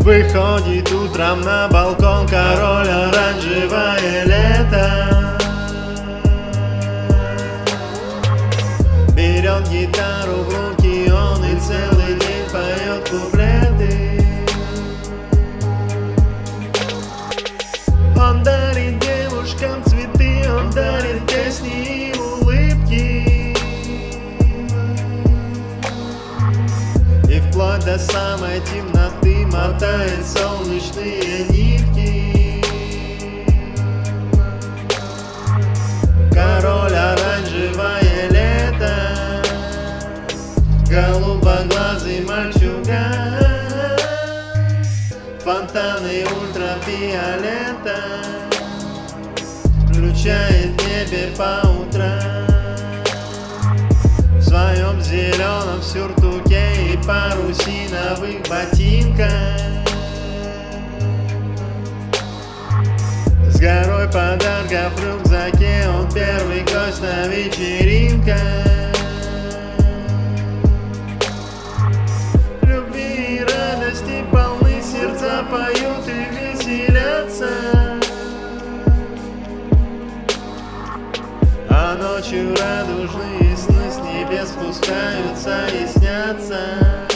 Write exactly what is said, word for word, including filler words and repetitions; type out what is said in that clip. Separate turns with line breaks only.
Выходит утром на балкон король, оранжевое лето. Берет гитару в руки он и целый день поет куплеты. Он дарит девушкам цветы, он дарит песни и улыбки. И вплоть до самой темноты мотает солнечные нитки. Король, оранжевое лето, голубоглазый мальчуган, фонтаны ультрафиолета включает в небе по утрам. В своем зеленом сюртуке и парусиновых ботинках, с горой подарков в рюкзаке, он первый гость на вечеринках. Любви и радости полны сердца, поют и веселятся. А ночью радужные сны с небес спускаются и снятся.